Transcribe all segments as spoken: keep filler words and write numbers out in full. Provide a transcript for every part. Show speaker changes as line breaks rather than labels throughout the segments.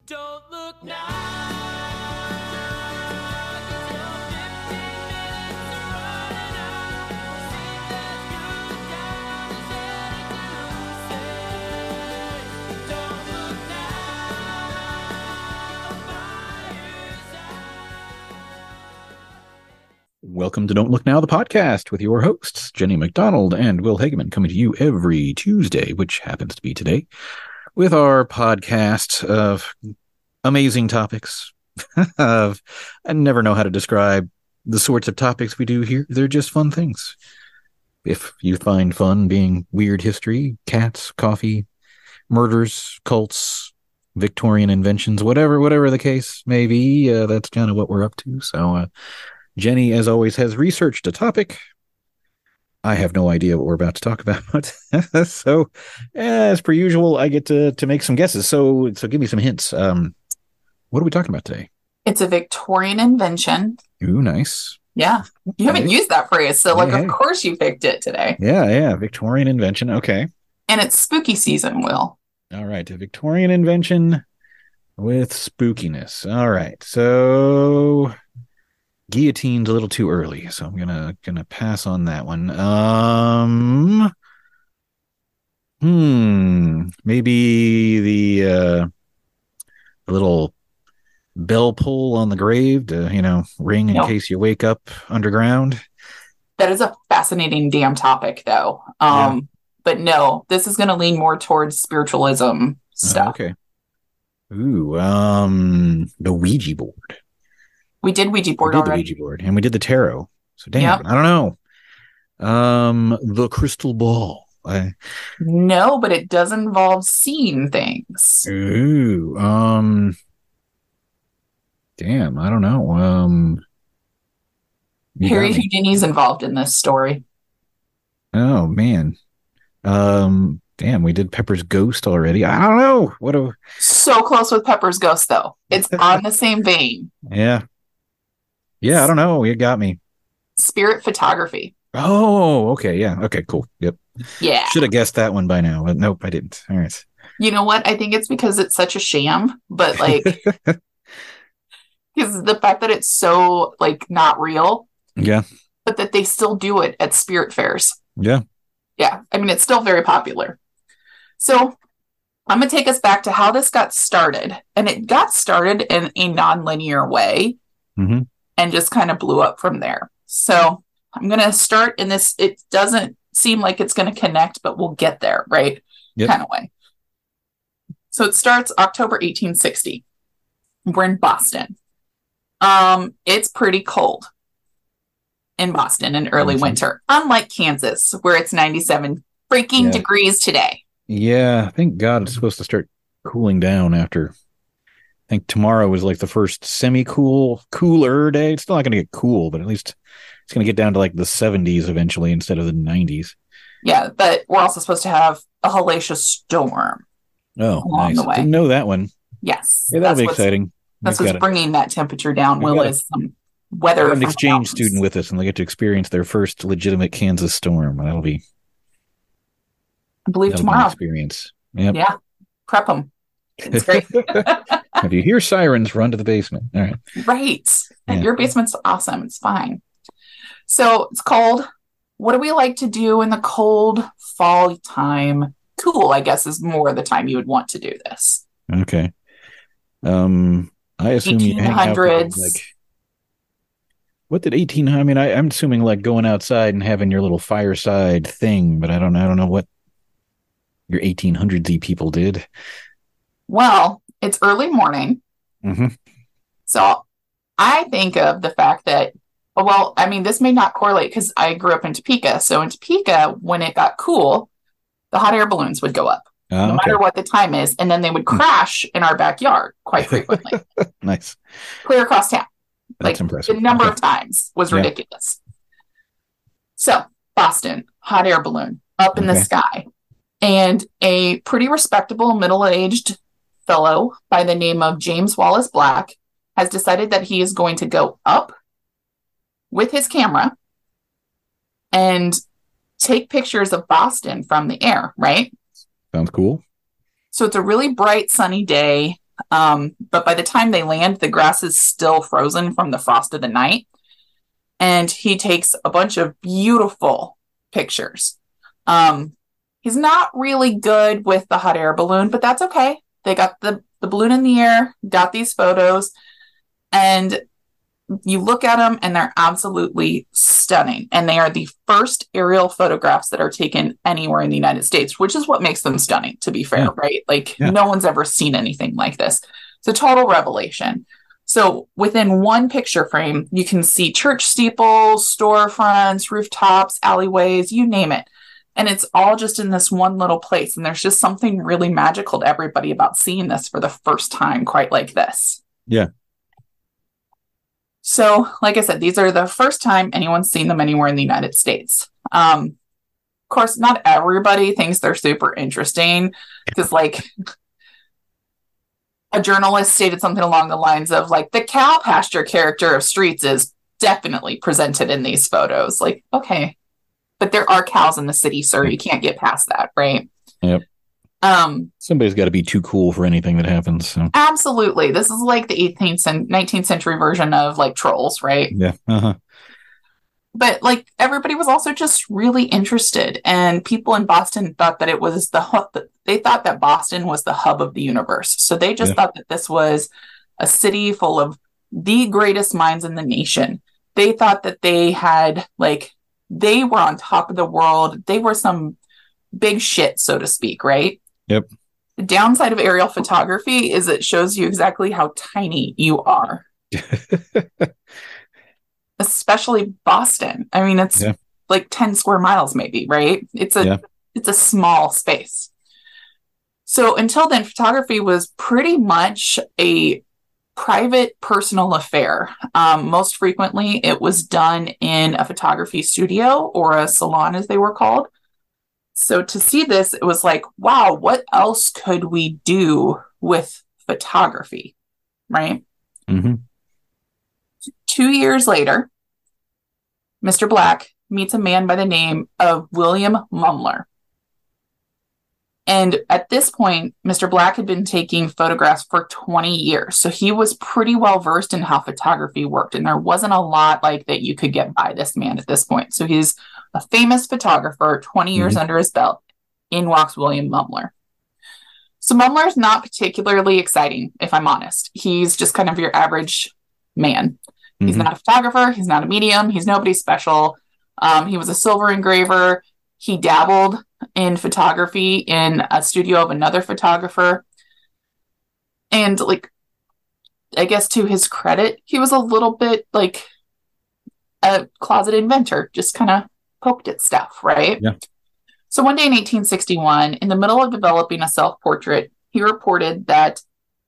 Don't look now, 'cause you're fifteen minutes to running out. See that good time is headed to say, don't look now, fire's out.
Welcome to Don't Look Now, the podcast with your hosts, Jenny McDonald and Will Hageman, coming to you every Tuesday, which happens to be today, with our podcast of amazing topics. of I never know how to describe the sorts of topics we do here. They're just fun things. If you find fun being weird history, cats, coffee, murders, cults, Victorian inventions, whatever, whatever the case may be, uh, that's kind of what we're up to. So, uh, Jenny, as always, has researched a topic. I have no idea what we're about to talk about. So, as per usual, I get to, to make some guesses. So, so give me some hints. Um, what are we talking about today?
It's a Victorian invention.
Ooh, nice.
Yeah. You haven't used that phrase. So, like,
Hey,
of
hey.
course you picked it today.
Yeah, yeah. Victorian invention. Okay.
And it's spooky season, Will.
All right. A Victorian invention with spookiness. All right. So, guillotine's a little too early, so I'm gonna gonna pass on that one. Um, hmm, maybe the uh, the little bell pull on the grave to, you know, ring in
No.
case you wake up underground.
That is a fascinating damn topic, though. Um,
Yeah.
But no, this is going to lean more towards spiritualism
Oh,
stuff.
okay. Ooh, um, the Ouija board.
We did Ouija
We
board
did the
already.
Ouija board, and we did the tarot. So damn,
Yep.
I don't know. Um, the crystal ball. I,
No, but it does involve seeing things.
Ooh, um, damn, I don't know. Um, you
Harry
got me.
Houdini's involved in this story.
Oh man, um, damn, we did Pepper's Ghost already. I don't know. What a
So close with Pepper's Ghost, though. It's on the same vein.
yeah, yeah. I don't know. You got me.
Spirit photography.
Oh, okay, yeah, okay, cool. Yep,
Yeah.
should have guessed that one by now, but nope, I didn't. All right.
You know what? I think it's because it's such a sham, but like, because the fact that it's so like not real,
Yeah,
but that they still do it at spirit fairs.
yeah.
Yeah. I mean, it's still very popular. So I'm going to take us back to how this got started. And it got started in a non-linear way
Mm-hmm.
and just kind of blew up from there. So I'm going to start in this. It doesn't seem like it's going to connect, but we'll get there, right?
Yep.
Kind of way. So it starts October eighteen sixty. We're in Boston. Um, it's pretty cold in Boston in early
Mhm.
winter, unlike Kansas, where it's ninety-seven freaking
Yeah.
degrees today.
Yeah, thank God it's supposed to start cooling down after. I think tomorrow is like the first semi-cool, cooler day. It's still not going to get cool, but at least it's going to get down to like the seventies eventually instead of the nineties.
Yeah, but we're also supposed to have a hellacious storm.
Oh,
Along
nice.
the way.
Didn't know that one.
Yes.
Yeah, that'll
that's
be
what's,
exciting.
that's
We've
what's
got, a,
bringing that temperature down,
We've
Will,
got a-
is some weather.
got an
from the
exchange
mountains.
student with us, and they get to experience their first legitimate Kansas storm. That'll be,
I believe
that'll be an
tomorrow.
experience. Yep.
Yeah. Prep them. It's great.
If you hear sirens, run to the basement. All right.
Right.
Yeah.
Your basement's awesome. It's fine. So it's cold. What do we like to do in the cold fall time? Cool, I guess, is more the time you would want to do this.
Okay. Um, I assume you hang out with,
eighteen hundreds.
like, what did eighteen? I mean, I, I'm assuming like going outside and having your little fireside thing, but I don't, I don't know what your eighteen hundreds-y people did.
Well, it's early morning.
Mm-hmm.
So I think of the fact that, well, I mean, this may not correlate because I grew up in Topeka. So in Topeka, when it got cool, the hot air balloons would go up,
Oh,
no
okay.
matter what the time is. And then they would crash in our backyard quite frequently,
Nice.
clear across town.
That's
Like,
impressive.
the number
Okay.
of times was
Yeah.
ridiculous. So Boston, hot air balloon up in the
Okay.
sky. And a pretty respectable middle-aged fellow by the name of James Wallace Black has decided that he is going to go up with his camera and take pictures of Boston from the air, right?
Sounds cool.
So it's a really bright, sunny day. Um, but by the time they land, the grass is still frozen from the frost of the night. And he takes a bunch of beautiful pictures. Um, he's not really good with the hot air balloon, but that's okay. They got the, the balloon in the air, got these photos, and you look at them and they're absolutely stunning. And they are the first aerial photographs that are taken anywhere in the United States, which is what makes them stunning, to be fair, yeah. right? Like yeah. no one's ever seen anything like this. It's a total revelation. So within one picture frame, you can see church steeples, storefronts, rooftops, alleyways, you name it. And it's all just in this one little place. And there's just something really magical to everybody about seeing this for the first time, quite like this.
Yeah.
So, like I said, these are the first time anyone's seen them anywhere in the United States. Um, of course, not everybody thinks they're super interesting because, like, a journalist stated something along the lines of, like, the cow pasture character of Streets is definitely presented in these photos. Like, okay, but there are cows in the city, sir. You can't get past that, right?
Yep.
Um,
Somebody's got to be too cool for anything that happens. So.
Absolutely. This is like the eighteenth and nineteenth century version of like Trolls, right?
Yeah. Uh-huh.
But like everybody was also just really interested, and people in Boston thought that it was the hub. They thought that Boston was the hub of the universe. So they just yeah. thought that this was a city full of the greatest minds in the nation. They thought that they had like, they were on top of the world. They were some big shit, so to speak, right?
Yep.
The downside of aerial photography is it shows you exactly how tiny you are. Especially Boston. I mean, it's yeah. like ten square miles maybe, right? It's a yeah. it's a small space. So until then, photography was pretty much a private personal affair. Um, most frequently, it was done in a photography studio or a salon, as they were called. So to see this, it was like, wow, what else could we do with photography, right?
Mm-hmm.
Two years later, Mister Black meets a man by the name of William Mumler. And at this point, Mister Black had been taking photographs for twenty years. So he was pretty well versed in how photography worked. And there wasn't a lot like that you could get by this man at this point. So he's a famous photographer, twenty years mm-hmm. under his belt. In walks William Mumler. So Mumler is not particularly exciting, if I'm honest. He's just kind of your average man. Mm-hmm. He's not a photographer. He's not a medium. He's nobody special. Um, he was a silver engraver. He dabbled in photography in a studio of another photographer. And like, I guess to his credit, he was a little bit like a closet inventor, just kind of poked at stuff, right?
Yeah.
So one day in eighteen sixty-one, in the middle of developing a self-portrait, he reported that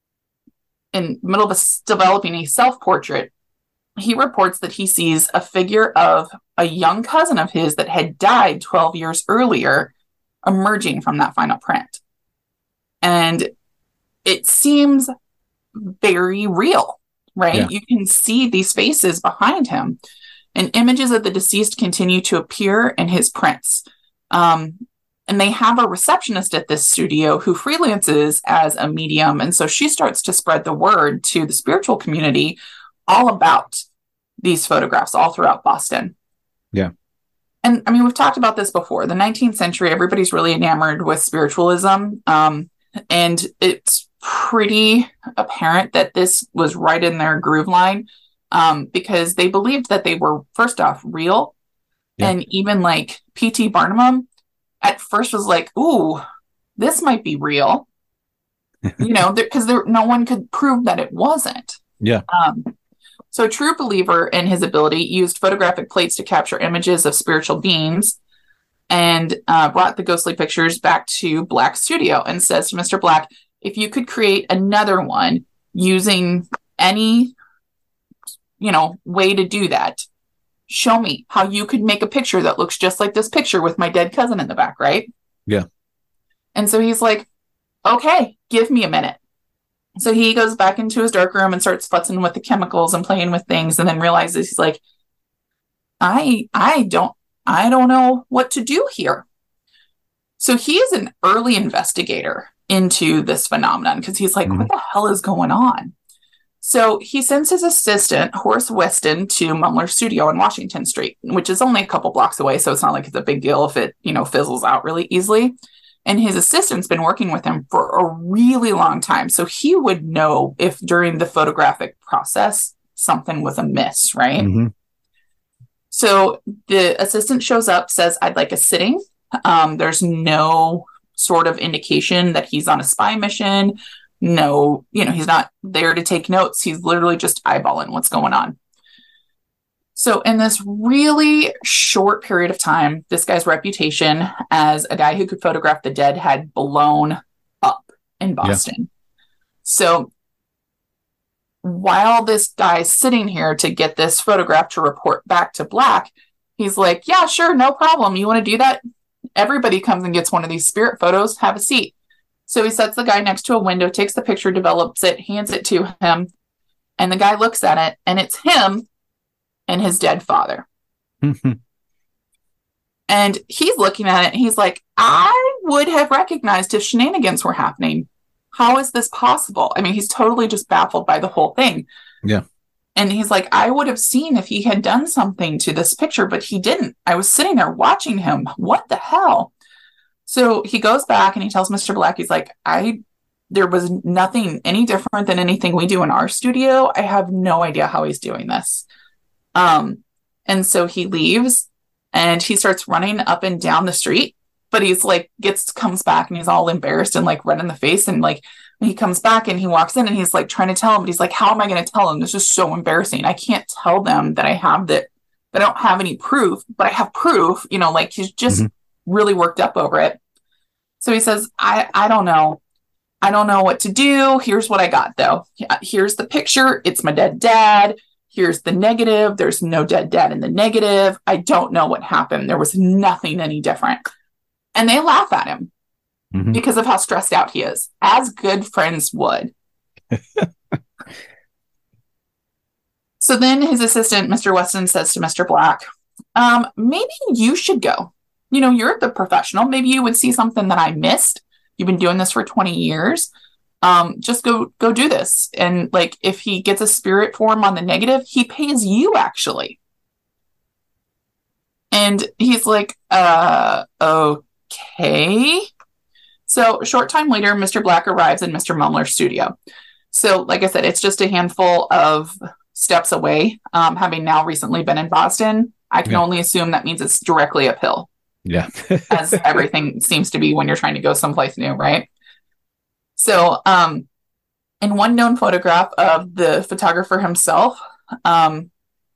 in the middle of a, developing a self-portrait, he reports that he sees a figure of a young cousin of his that had died twelve years earlier emerging from that final print. And it seems very real, right? Yeah. You can see these faces behind him, and images of the deceased continue to appear in his prints. Um, and they have a receptionist at this studio who freelances as a medium. And so she starts to spread the word to the spiritual community all about these photographs all throughout Boston.
Yeah.
And I mean, we've talked about this before. The nineteenth century, everybody's really enamored with spiritualism. Um, and it's pretty apparent that this was right in their groove line, um, because they believed that they were, first off, real. Yeah. And even like P T Barnum at first was like, ooh, this might be real, you know, because there, there no one could prove that it wasn't.
Yeah.
Um, so a true believer in his ability used photographic plates to capture images of spiritual beings and uh, brought the ghostly pictures back to Black's studio and says to Mister Black, if you could create another one using any, you know, way to do that, show me how you could make a picture that looks just like this picture with my dead cousin in the back, right?
Yeah.
And so he's like, okay, give me a minute. So he goes back into his dark room and starts futzing with the chemicals and playing with things, and then realizes he's like, I I don't I don't know what to do here. So he is an early investigator. into this phenomenon because he's like,
Mhm.
what the hell is going on? So he sends his assistant, Horace Weston, to Mumler's studio on Washington Street, which is only a couple blocks away. So it's not like it's a big deal if it, you know, fizzles out really easily. And his assistant's been working with him for a really long time. So he would know if during the photographic process, something was amiss, right?
Mhm.
So the assistant shows up, says, I'd like a sitting. Um, there's no sort of indication that he's on a spy mission. No, you know, he's not there to take notes. He's literally just eyeballing what's going on. So in this really short period of time, this guy's reputation as a guy who could photograph the dead had blown up in Boston. Yeah. So while this guy's sitting here to get this photograph to report back to Black, he's like, yeah, sure, no problem. You want to do that? Everybody comes and gets one of these spirit photos. Have a seat. So he sets the guy next to a window, takes the picture, develops it, hands it to him. And the guy looks at it, and it's him and his dead father. And he's looking at it, and he's like, I would have recognized if shenanigans were happening. How is this possible? I mean, he's totally just baffled by the whole thing.
Yeah.
And he's like, I would have seen if he had done something to this picture, but he didn't. I was sitting there watching him. What the hell? So he goes back and he tells Mister Black, he's like, I, there was nothing any different than anything we do in our studio. I have no idea how he's doing this. Um, and so he leaves and he starts running up and down the street, but he's like, gets, comes back and he's all embarrassed and like red in the face. And like, he comes back and he walks in and he's like trying to tell him, but he's like, how am I going to tell him? This is so embarrassing. I can't tell them that I have that, that I don't have any proof, but I have proof, you know, like he's just mm-hmm. really worked up over it. So he says, I, I don't know. I don't know what to do. Here's what I got though. Here's the picture. It's my dead dad. Here's the negative. There's no dead dad in the negative. I don't know what happened. There was nothing any different. And they laugh at him mm-hmm. because of how stressed out he is, as good friends would. So then his assistant, Mister Weston, says to Mister Black, um, maybe you should go. You know, you're the professional. Maybe you would see something that I missed. You've been doing this for twenty years. Um, just go, go do this. And like, if he gets a spirit form on the negative, he pays you actually. And he's like, uh, okay. So a short time later, Mister Black arrives in Mister Mumler's studio. So like I said, it's just a handful of steps away. Um, having now recently been in Boston, I can yeah. only assume that means it's directly uphill.
Yeah.
As everything seems to be when you're trying to go someplace new, right? So um, in one known photograph of the photographer himself, um,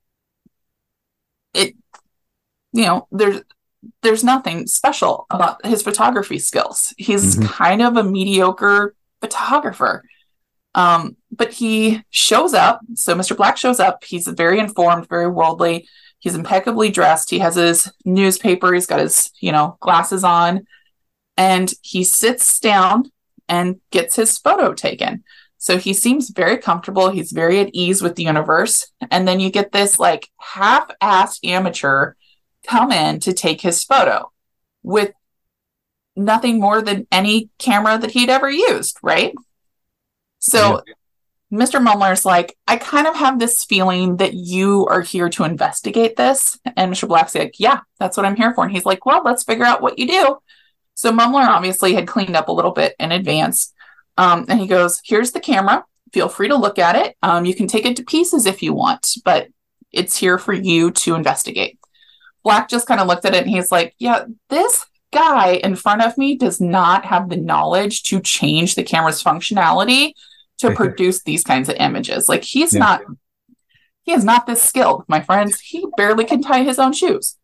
it, you know, there's, there's nothing special about his photography skills. He's mm-hmm. kind of a mediocre photographer. Um, but he shows up. So Mister Black shows up. He's very informed, very worldly. He's impeccably dressed. He has his newspaper. He's got his, you know, glasses on, and he sits down and gets his photo taken. So he seems very comfortable. He's very at ease with the universe. And then you get this like half-assed amateur come in to take his photo with nothing more than any camera that he'd ever used, right? So yeah. Mister Mumler's like, I kind of have this feeling that you are here to investigate this. And Mister Black's like, yeah, that's what I'm here for. And he's like, well, let's figure out what you do. So Mumler obviously had cleaned up a little bit in advance. Um, and he goes, here's the camera. Feel free to look at it. Um, you can take it to pieces if you want, but it's here for you to investigate. Black just kind of looked at it and he's like, yeah, this guy in front of me does not have the knowledge to change the camera's functionality to produce these kinds of images. Like he's yeah. not, he is not this skilled, my friends. He barely can tie his own shoes.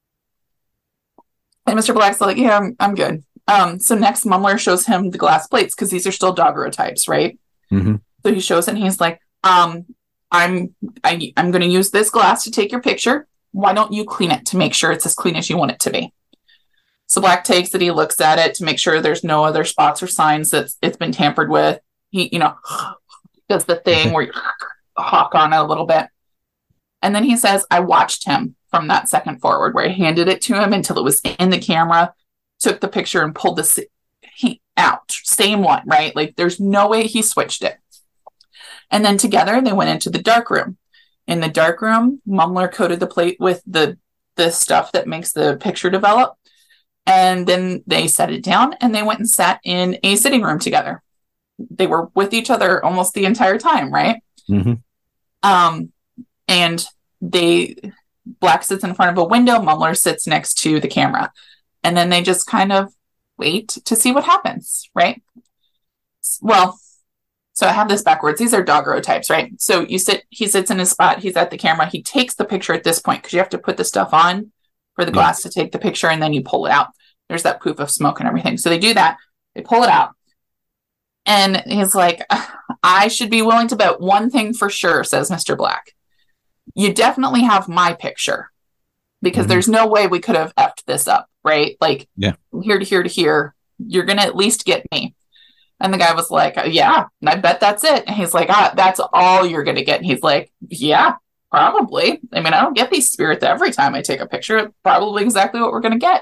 And Mister Black's like, yeah, I'm, I'm good. Um, so next Mumler shows him the glass plates because these are still daguerreotypes, right?
Mm-hmm.
So he shows it and he's like, um, I'm, I, I'm going to use this glass to take your picture. Why don't you clean it to make sure it's as clean as you want it to be? So Black takes it. He looks at it to make sure there's no other spots or signs that it's been tampered with. He, you know, does the thing where you hawk on it a little bit. And then he says, I watched him from that second forward where he handed it to him until it was in the camera, took the picture and pulled the, he, out. Same one, right? Like there's no way he switched it. And then together they went into the dark room. In the dark room, Mumler coated the plate with the, the stuff that makes the picture develop. And then they set it down and they went and sat in a sitting room together. They were with each other almost the entire time, right?
Mm-hmm.
Um, and they, Black sits in front of a window, Mumler sits next to the camera. And then they just kind of wait to see what happens, right? Well, so I have this backwards. These are doggo types, right? So you sit, he sits in his spot, he's at the camera, he takes the picture at this point because you have to put the stuff on for the
Yeah.
glass to take the picture and then you pull it out. There's that poof of smoke and everything. So they do that, they pull it out. And he's like, I should be willing to bet one thing for sure, says Mister Black. You definitely have my picture because
Mhm.
there's no way we could have effed this up, right? Like
Yeah.
here to here to here, you're going to at least get me. And the guy was like, yeah, I bet that's it. And he's like, ah, that's all you're going to get. And he's like, yeah, probably. I mean, I don't get these spirits every time I take a picture. It's probably exactly what we're going to get.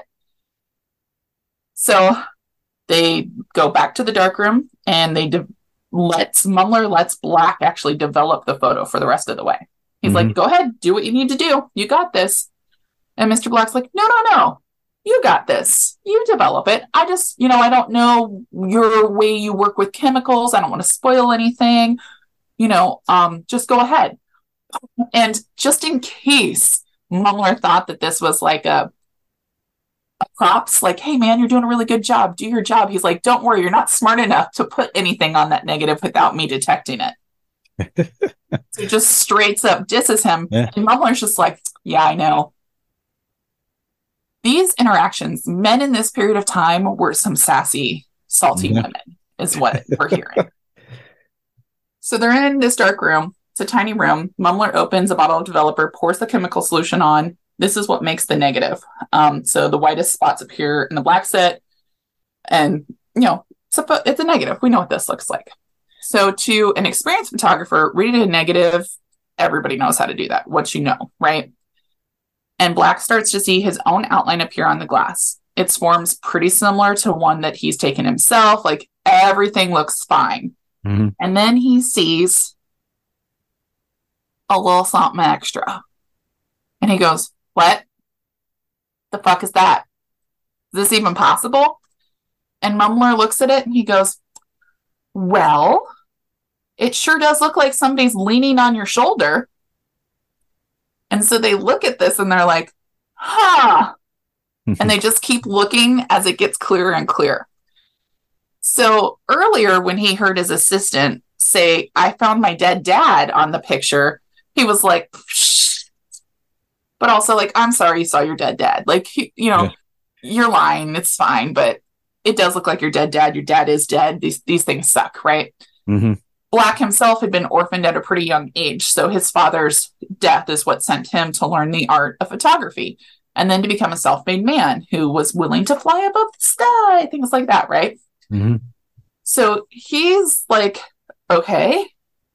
So they go back to the dark room and they de- lets Mumler lets Black actually develop the photo for the rest of the way. He's
Mhm.
like, go ahead, do what you need to do. You got this. And Mister Black's like, no, no, no. You got this. You develop it. I just, you know, I don't know your way you work with chemicals. I don't want to spoil anything. You know, um, just go ahead. And just in case Mumler thought that this was like a, a props, like, hey man, you're doing a really good job. Do your job. He's like, don't worry, you're not smart enough to put anything on that negative without me detecting it. So he just straight up disses him.
Yeah.
And Mumler's just like, yeah, I know. These interactions, men in this period of time were some sassy, salty
Yeah.
women, is what we're hearing. So they're in this dark room. It's a tiny room. Mumler opens a bottle of developer, pours the chemical solution on. This is what makes the negative. Um, so the whitest spots appear in the black set. And, you know, it's a, it's a negative. We know what this looks like. So to an experienced photographer, reading a negative, everybody knows how to do that. What you know, right? And Black starts to see his own outline appear on the glass. It forms pretty similar to one that he's taken himself. Like everything looks fine.
Mm-hmm.
And then he sees a little something extra. And he goes, what the fuck is that? Is this even possible? And Mumler looks at it and he goes, well, it sure does look like somebody's leaning on your shoulder. And so they look at this and they're like, huh. And they just keep looking as it gets clearer and clearer. So earlier when he heard his assistant say, I found my dead dad on the picture, he was like, shh. But also like, I'm sorry you saw your dead dad. Like, he, you know,
Yeah.
you're lying. It's fine. But it does look like your dead dad. Your dad is dead. These, these things suck, right?
Mm-hmm.
Black himself had been orphaned at a pretty young age, so his father's death is what sent him to learn the art of photography and then to become a self-made man who was willing to fly above the sky, things like that, right?
Mm-hmm.
So he's like, okay,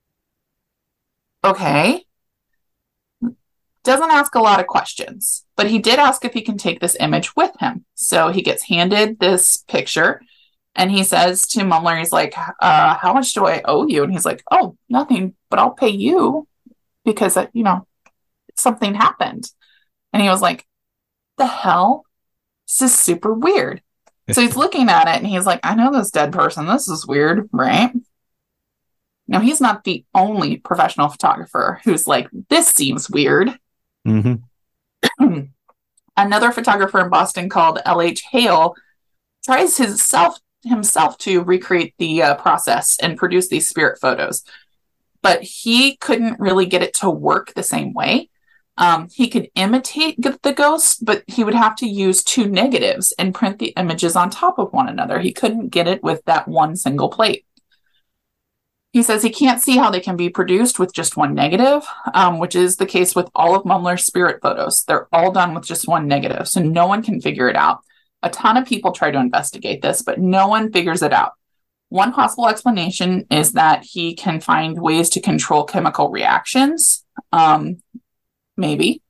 okay. Doesn't ask a lot of questions, but he did ask if he can take this image with him. So he gets handed this picture. And he says to Mumler, he's like, uh, how much do I owe you? And he's like, oh, nothing, but I'll pay you because, uh, you know, something happened. And he was like, the hell? This is super weird. So he's looking at it and he's like, I know this dead person. This is weird, right? Now, he's not the only professional photographer who's like, this seems weird.
Mm-hmm.
Another photographer in Boston called L H Hale tries his self himself to recreate the uh, process and produce these spirit photos, but he couldn't really get it to work the same way. Um, he could imitate the ghost, but he would have to use two negatives and print the images on top of one another. He couldn't get it with that one single plate. He says he can't see how they can be produced with just one negative, um, which is the case with all of Mumler's spirit photos. They're all done with just one negative, so no one can figure it out. A ton of people try to investigate this, but no one figures it out. One possible explanation is that he can find ways to control chemical reactions. Um, maybe.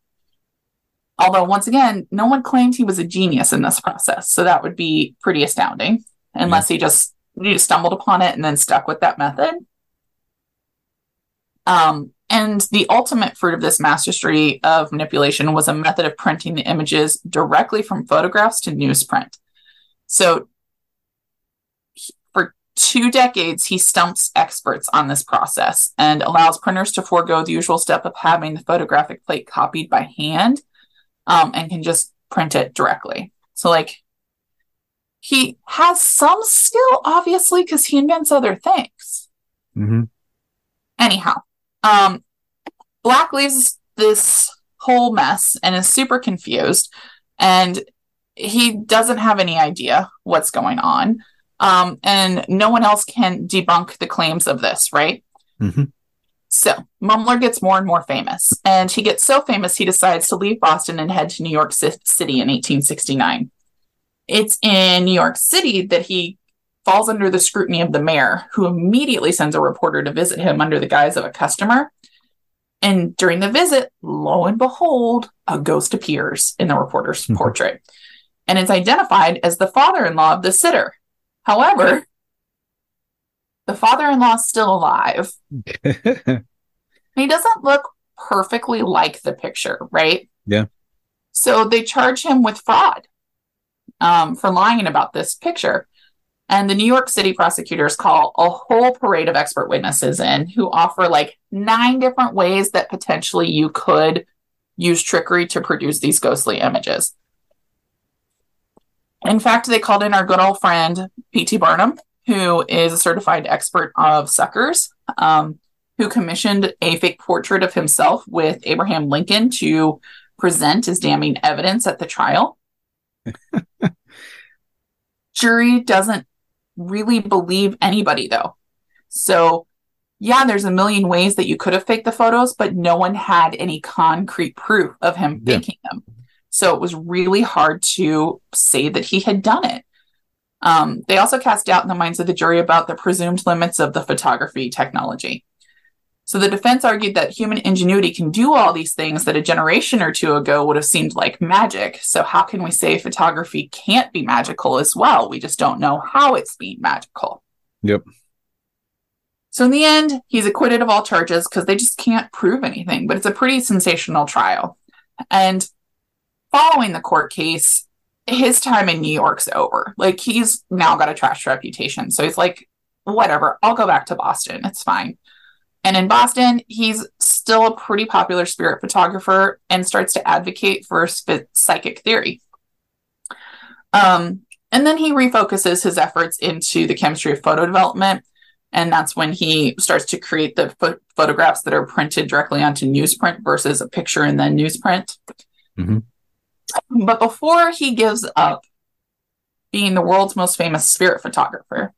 Although, once again, no one claimed he was a genius in this process, so that would be pretty astounding. unless he just he just stumbled upon it and then stuck with that method. Um, and the ultimate fruit of this mastery of manipulation was a method of printing the images directly from photographs to newsprint. So for two decades, he stumps experts on this process and allows printers to forego the usual step of having the photographic plate copied by hand, um, and can just print it directly. So like, he has some skill, obviously, because he invents other things.
Mm-hmm.
Anyhow, um, Black leaves this whole mess and is super confused, and he doesn't have any idea what's going on. Um, and no one else can debunk the claims of this, right?
Mm-hmm.
So Mumler gets more and more famous, and he gets so famous he decides to leave Boston and head to New York City in eighteen sixty-nine. It's in New York City that he falls under the scrutiny of the mayor, who immediately sends a reporter to visit him under the guise of a customer. And during the visit, lo and behold, a ghost appears in the reporter's mm-hmm. portrait, and it's identified as the father-in-law of the sitter. However, the father-in-law is still alive. He doesn't look perfectly like the picture, right?
Yeah.
So they charge him with fraud, um, for lying about this picture. And the New York City prosecutors call a whole parade of expert witnesses in who offer like nine different ways that potentially you could use trickery to produce these ghostly images. In fact, they called in our good old friend, P T Barnum, who is a certified expert of suckers, um, who commissioned a fake portrait of himself with Abraham Lincoln to present as damning evidence at the trial. Jury doesn't really believe anybody, though. So, yeah, there's a million ways that you could have faked the photos, but no one had any concrete proof of him
Yeah.
faking them. So it was really hard to say that he had done it. Um, they also cast doubt in the minds of the jury about the presumed limits of the photography technology. So the defense argued that human ingenuity can do all these things that a generation or two ago would have seemed like magic. So how can we say photography can't be magical as well? We just don't know how it's being magical.
Yep.
So in the end, he's acquitted of all charges because they just can't prove anything. But it's a pretty sensational trial. And following the court case, his time in New York's over. Like, he's now got a trash reputation. So he's like, whatever, I'll go back to Boston. It's fine. And in Boston, he's still a pretty popular spirit photographer and starts to advocate for sp- psychic theory. Um, and then he refocuses his efforts into the chemistry of photo development. And that's when he starts to create the ph- photographs that are printed directly onto newsprint versus a picture and then newsprint.
Mm-hmm.
But before he gives up being the world's most famous spirit photographer,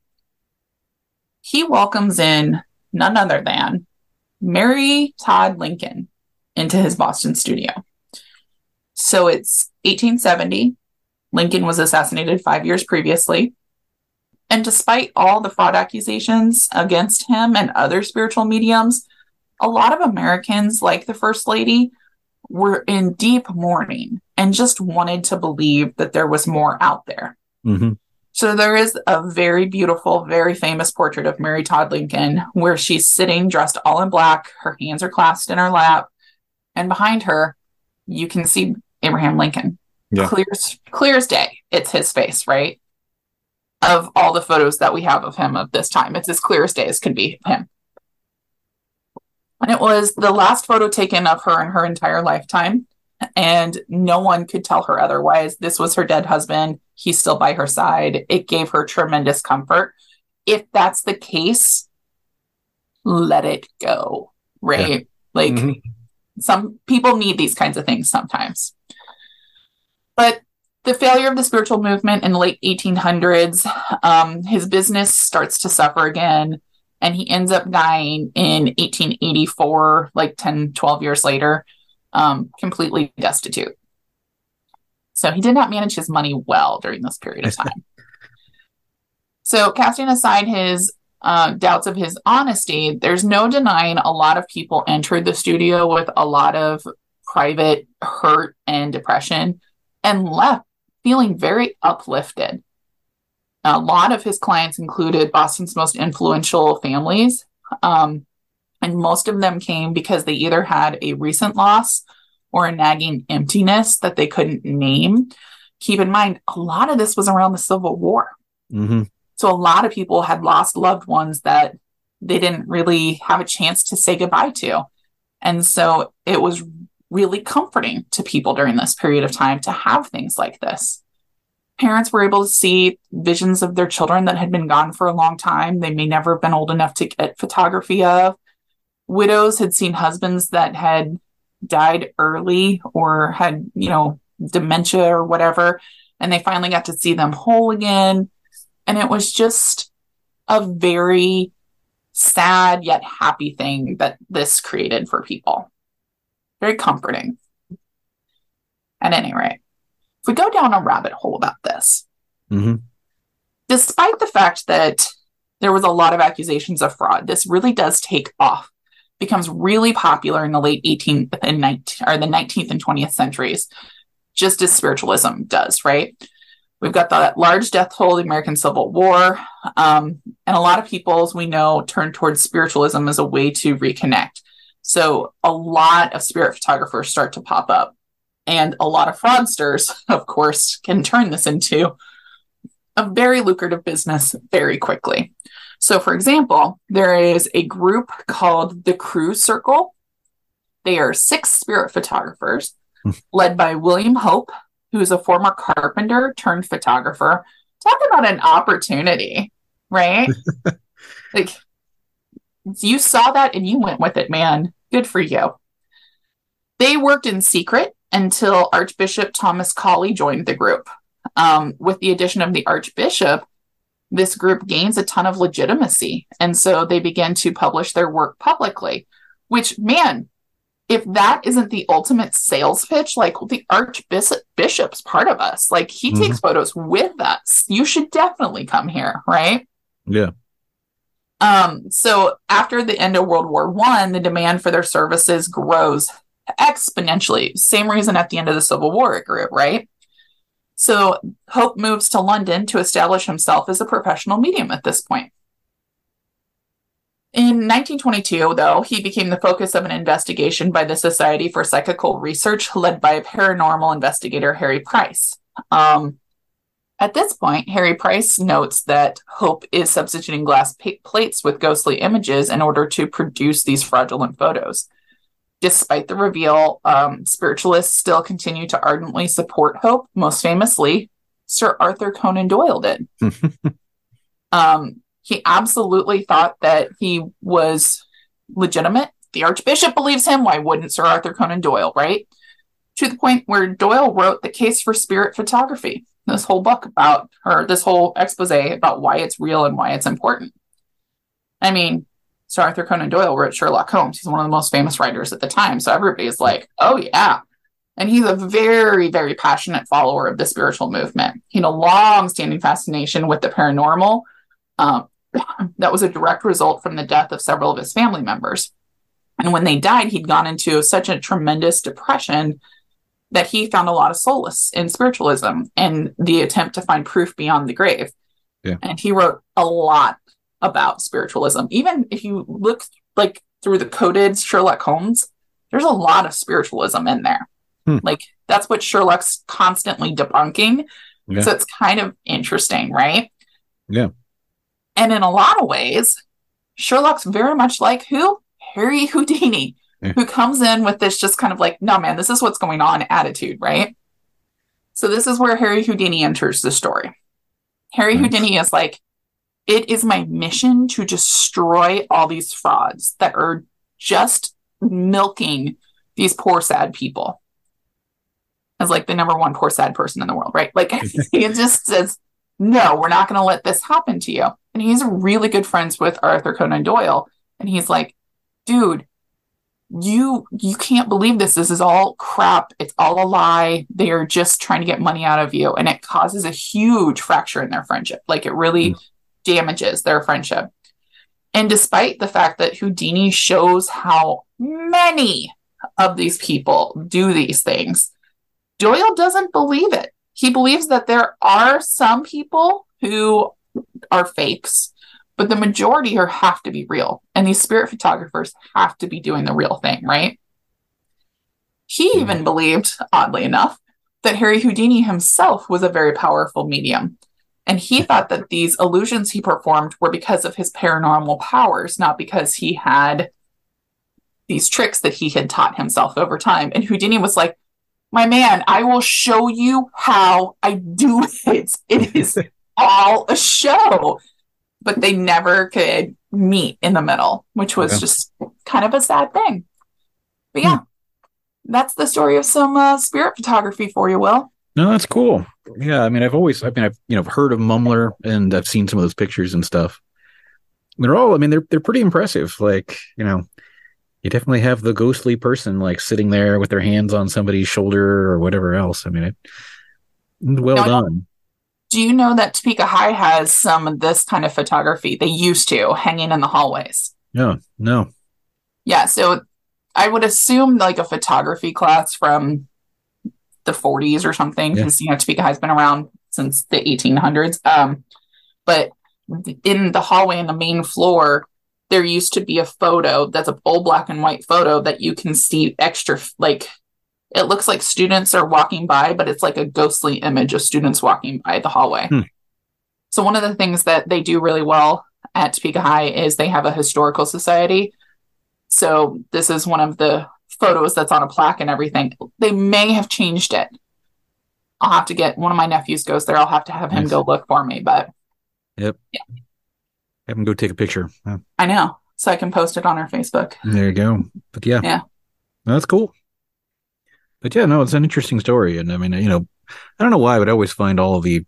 he welcomes in none other than Mary Todd Lincoln into his Boston studio. So it's eighteen seventy. Lincoln was assassinated five years previously. And despite all the fraud accusations against him and other spiritual mediums, a lot of Americans, like the First Lady, were in deep mourning and just wanted to believe that there was more out there.
Mm-hmm.
So there is a very beautiful, very famous portrait of Mary Todd Lincoln where she's sitting dressed all in black. Her hands are clasped in her lap. And behind her, you can see Abraham Lincoln.
Yeah.
Clear, clear as day. It's his face, right? Of all the photos that we have of him of this time, it's as clear as day as can be him. And it was the last photo taken of her in her entire lifetime. And no one could tell her otherwise. This was her dead husband. He's still by her side. It gave her tremendous comfort. If that's the case, let it go, right? Yeah. Like, mm-hmm. Some people need these kinds of things sometimes. But the failure of the spiritual movement in the late eighteen hundreds, um, his business starts to suffer again. And he ends up dying in eighteen eighty-four, like ten, twelve years later, um, completely destitute. So he did not manage his money well during this period of time. So casting aside his uh, doubts of his honesty, there's no denying a lot of people entered the studio with a lot of private hurt and depression and left feeling very uplifted. A lot of his clients included Boston's most influential families. Um, and most of them came because they either had a recent loss or a nagging emptiness that they couldn't name. Keep in mind, a lot of this was around the Civil War.
Mm-hmm.
So a lot of people had lost loved ones that they didn't really have a chance to say goodbye to. And so it was really comforting to people during this period of time to have things like this. Parents were able to see visions of their children that had been gone for a long time. They may never have been old enough to get photography of. Widows had seen husbands that had died early or had, you know, dementia or whatever, and they finally got to see them whole again. And it was just a very sad yet happy thing that this created for people. Very comforting. At any rate, if we go down a rabbit hole about this,
Mm-hmm.
despite the fact that there was a lot of accusations of fraud, this really does take off, becomes really popular in the late eighteenth and nineteenth, or the nineteenth and twentieth centuries, just as spiritualism does, right? We've got that large death toll, the American Civil War, um, and a lot of people, as we know, turn towards spiritualism as a way to reconnect. So a lot of spirit photographers start to pop up, and a lot of fraudsters, of course, can turn this into a very lucrative business very quickly. So, for example, there is a group called the Cruise Circle. They are six spirit photographers led by William Hope, who's a former carpenter turned photographer. Talk about an opportunity, right? Like, you saw that and you went with it, man. Good for you. They worked in secret until Archbishop Thomas Colley joined the group. Um, with the addition of the Archbishop, this group gains a ton of legitimacy. And so they begin to publish their work publicly, which, man, if that isn't the ultimate sales pitch, like the Archbishop's part of us, like he
Mhm.
takes photos with us. You should definitely come here, right?
Yeah.
Um, so after the end of World War One, the demand for their services grows exponentially. Same reason at the end of the Civil War it grew, right? So Hope moves to London to establish himself as a professional medium at this point. In nineteen twenty-two, though, he became the focus of an investigation by the Society for Psychical Research, led by paranormal investigator Harry Price. Um, at this point, Harry Price notes that Hope is substituting glass pa- plates with ghostly images in order to produce these fraudulent photos. Despite the reveal, um, spiritualists still continue to ardently support Hope. Most famously, Sir Arthur Conan Doyle did. um, he absolutely thought that he was legitimate. The Archbishop believes him. Why wouldn't Sir Arthur Conan Doyle, right? To the point where Doyle wrote The Case for Spirit Photography, this whole book about, or this whole expose about why it's real and why it's important. I mean, Sir Arthur Conan Doyle wrote Sherlock Holmes. He's one of the most famous writers at the time. So everybody's like, oh, yeah. And he's a very, very passionate follower of the spiritual movement. He had a long-standing fascination with the paranormal. Um, that was a direct result from the death of several of his family members. And when they died, he'd gone into such a tremendous depression that he found a lot of solace in spiritualism and the attempt to find proof beyond the grave.
Yeah.
And he wrote a lot about spiritualism. Even if you look like through the coded Sherlock Holmes, there's a lot of spiritualism in there.
Hmm.
Like that's what Sherlock's constantly debunking.
Yeah.
So it's kind of interesting, right?
Yeah.
And in a lot of ways, Sherlock's very much like who? Harry Houdini,
Yeah.
who comes in with this just kind of like, no, man, this is what's going on attitude, right? So this is where Harry Houdini enters the story. Harry
Nice.
Houdini is like, it is my mission to destroy all these frauds that are just milking these poor, sad people. As like the number one poor, sad person in the world, right? Like he just says, no, we're not going to let this happen to you. And he's really good friends with Arthur Conan Doyle. And he's like, dude, you you can't believe this. This is all crap. It's all a lie. They are just trying to get money out of you. And it causes a huge fracture in their friendship. Like it really mm. damages their friendship. And despite the fact that Houdini shows how many of these people do these things, Doyle doesn't believe it. He believes that there are some people who are fakes, but the majority are have to be real. And these spirit photographers have to be doing the real thing, right? He
Mhm.
even believed, oddly enough, that Harry Houdini himself was a very powerful medium. And he thought that these illusions he performed were because of his paranormal powers, not because he had these tricks that he had taught himself over time. And Houdini was like, my man, I will show you how I do it. It is all a show. But they never could meet in the middle, which was
Yeah.
just kind of a sad thing. But yeah,
Hmm.
that's the story of some uh, spirit photography for you, Will.
No, that's cool. Yeah, I mean, I've always, I mean, I've you know heard of Mumler, and I've seen some of those pictures and stuff. They're all, I mean, they're they're pretty impressive. Like, you know, you definitely have the ghostly person like sitting there with their hands on somebody's shoulder or whatever else. I mean, it, well
No, I don't-
done.
Do you know that Topeka High has some of this kind of photography? They used to, hanging in the hallways.
No, no.
Yeah, so I would assume like a photography class from the forties or something,
Yeah.
because you know Topeka High's been around since the eighteen hundreds. Um, but in the hallway in the main floor, there used to be a photo that's a full black and white photo that you can see extra, like it looks like students are walking by, but it's like a ghostly image of students walking by the hallway.
Hmm.
So one of the things that they do really well at Topeka High is they have a historical society. So this is one of the photos that's on a plaque and everything. They may have changed it. I'll have to get one of my nephews goes there. I'll have to have him
Nice.
go look for me, but
Yep.
Yeah.
Have them go take a picture. Uh,
I know. So I can post it on our Facebook.
there you go. But yeah,
Yeah.
No, that's cool. But yeah, no, it's an interesting story, and I mean, you know, I don't know why, but I always find all of the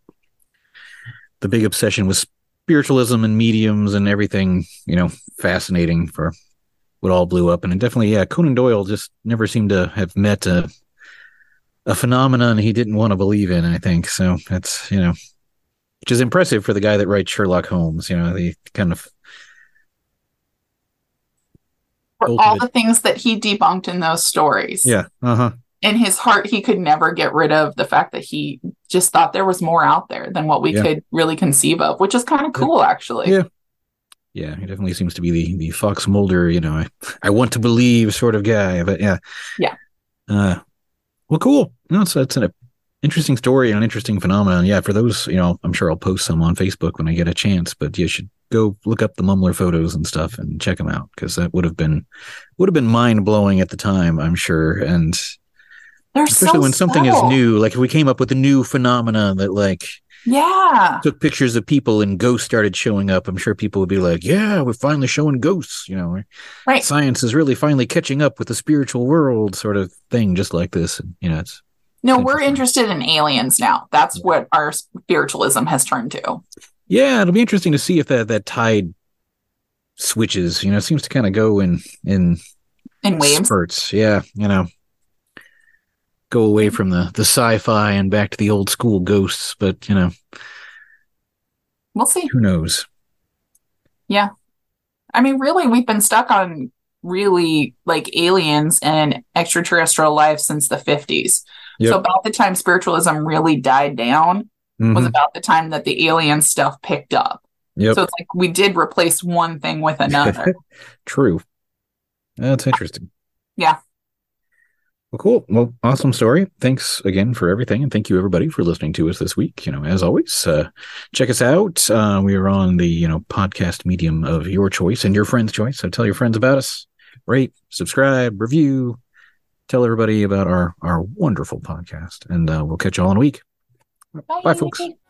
the big obsession with spiritualism and mediums and everything, you know, fascinating for what all blew up. And it definitely, yeah, Conan Doyle just never seemed to have met a a phenomenon he didn't want to believe in, I think. So that's, you know, which is impressive for the guy that writes Sherlock Holmes, you know, the kind of
For all
ultimate,
the things that he debunked in those stories.
yeah, uh-huh.
In his heart, he could never get rid of the fact that he just thought there was more out there than what we
Yeah.
could really conceive of, which is kind of cool, actually.
Yeah. Yeah, he definitely seems to be the the Fox Mulder, you know, I, I want to believe sort of guy, but yeah.
Yeah.
Uh, well, cool. No, so it's an interesting story and an interesting phenomenon. Yeah, for those, you know, I'm sure I'll post some on Facebook when I get a chance, but you should go look up the Mumler photos and stuff and check them out, because that would have been would have been mind blowing at the time, I'm sure. And
They're
especially
so
when something is
subtle.
new, like if we came up with a new phenomenon that like
Yeah.
took pictures of people and ghosts started showing up, I'm sure people would be like, yeah, we're finally showing ghosts, you know,
Right.
science is really finally catching up with the spiritual world sort of thing, just like this. And, you know, it's,
No, we're
Interesting.
interested in aliens now. That's what our spiritualism has turned to.
yeah, it'll be interesting to see if that, that tide switches, you know, it seems to kind of go in, in
In waves.
spurts. Yeah. You know, go away from the, the sci-fi and back to the old school ghosts, but you know,
We'll see.
who knows?
I mean, really, we've been stuck on really like aliens and extraterrestrial life since the fifties.
Yep.
So about the time spiritualism really died down was
Mhm.
about the time that the alien stuff picked up.
Yep.
So it's like we did replace one thing with another.
True. That's interesting.
Yeah.
Well, cool. Well, awesome story. Thanks again for everything. And thank you everybody for listening to us this week. You know, as always, uh, check us out. Uh, we are on the, you know, podcast medium of your choice and your friend's choice. So tell your friends about us, rate, subscribe, review, tell everybody about our, our wonderful podcast, and uh, we'll catch you all in a week. Bye, folks.